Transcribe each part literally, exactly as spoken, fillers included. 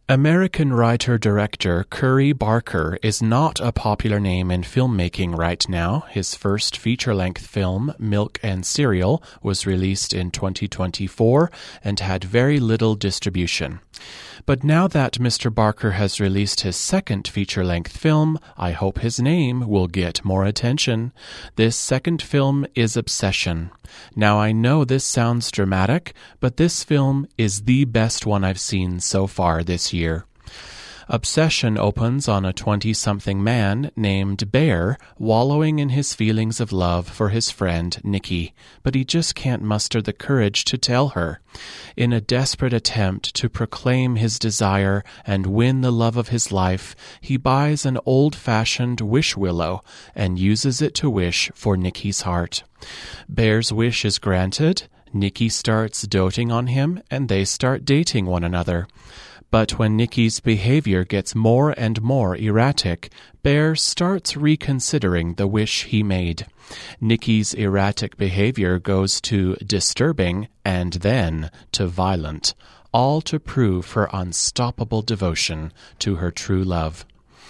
American writer-director Curry Barker is not a popular name in filmmaking right now. His first feature-length film, Milk and Cereal, was released in twenty twenty-four and had very little distribution. But now that Mister Barker has released his second feature-length film, I hope his name will get more attention. This second film is Obsession. Now I know this sounds dramatic, but this film is the best one I've seen so far this year. Obsession opens on a twenty-something man named Bear wallowing in his feelings of love for his friend Nikki, but he just can't muster the courage to tell her. In a desperate attempt to proclaim his desire and win the love of his life, he buys an old-fashioned wish willow and uses it to wish for Nikki's heart. Bear's wish is granted, Nikki starts doting on him, and they start dating one another. But when Nikki's behavior gets more and more erratic, Bear starts reconsidering the wish he made. Nikki's erratic behavior goes to disturbing and then to violent, all to prove her unstoppable devotion to her true love.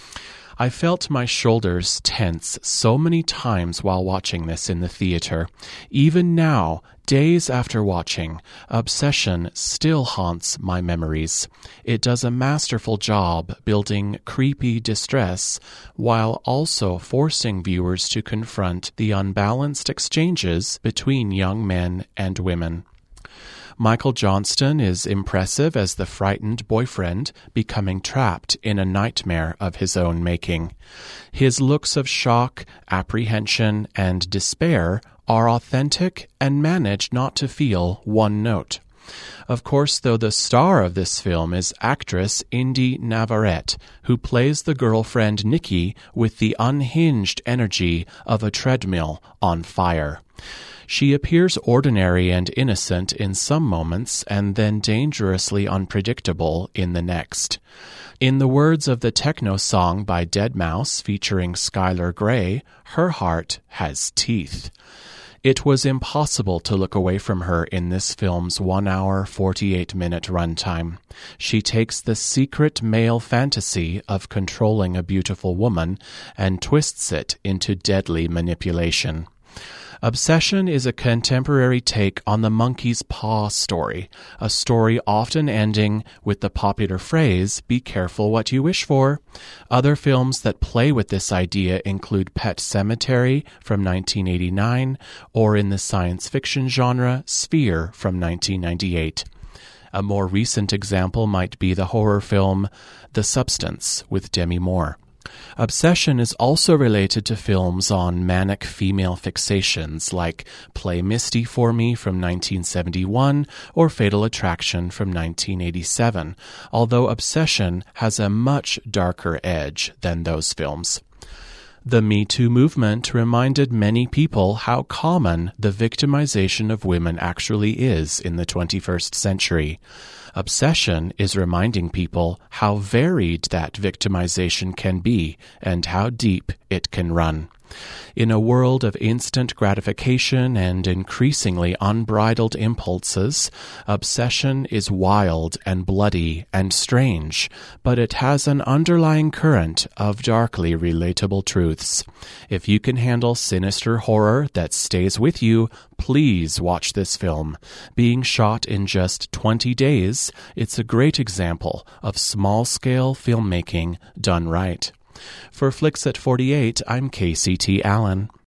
I felt my shoulders tense so many times while watching this in the theater. Even now, days after watching, Obsession still haunts my memories. It does a masterful job building creepy distress while also forcing viewers to confront the unbalanced exchanges between young men and women. Michael Johnston is impressive as the frightened boyfriend becoming trapped in a nightmare of his own making. His looks of shock, apprehension, and despair are authentic and manage not to feel one note. Of course, though, the star of this film is actress Indy Navarrete, who plays the girlfriend Nikki with the unhinged energy of a treadmill on fire. She appears ordinary and innocent in some moments and then dangerously unpredictable in the next. In the words of the techno song by deadmau five featuring Skylar Grey, her heart has teeth. It was impossible to look away from her in this film's one hour, forty-eight minute runtime. She takes the secret male fantasy of controlling a beautiful woman and twists it into deadly manipulation. Obsession is a contemporary take on the monkey's paw story, a story often ending with the popular phrase, "Be careful what you wish for." Other films that play with this idea include Pet Sematary from nineteen eighty-nine, or in the science fiction genre, Sphere from nineteen ninety-eight. A more recent example might be the horror film The Substance with Demi Moore. Obsession is also related to films on manic female fixations like Play Misty for Me from nineteen seventy-one or Fatal Attraction from nineteen eighty-seven, although Obsession has a much darker edge than those films. The Me Too movement reminded many people how common the victimization of women actually is in the twenty-first century. Obsession is reminding people how varied that victimization can be and how deep it can run. In a world of instant gratification and increasingly unbridled impulses, Obsession is wild and bloody and strange, but it has an underlying current of darkly relatable truths. If you can handle sinister horror that stays with you, please watch this film. Being shot in just twenty days, it's a great example of small-scale filmmaking done right. For Flicks at forty-eight, I'm Casey T. Allen.